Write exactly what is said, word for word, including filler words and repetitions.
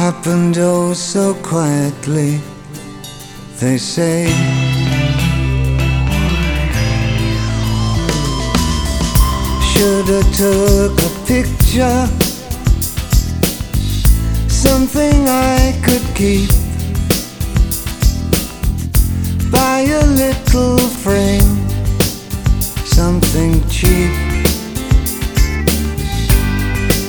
happened oh so quietly, they say. Shoulda took a picture, something I could keep.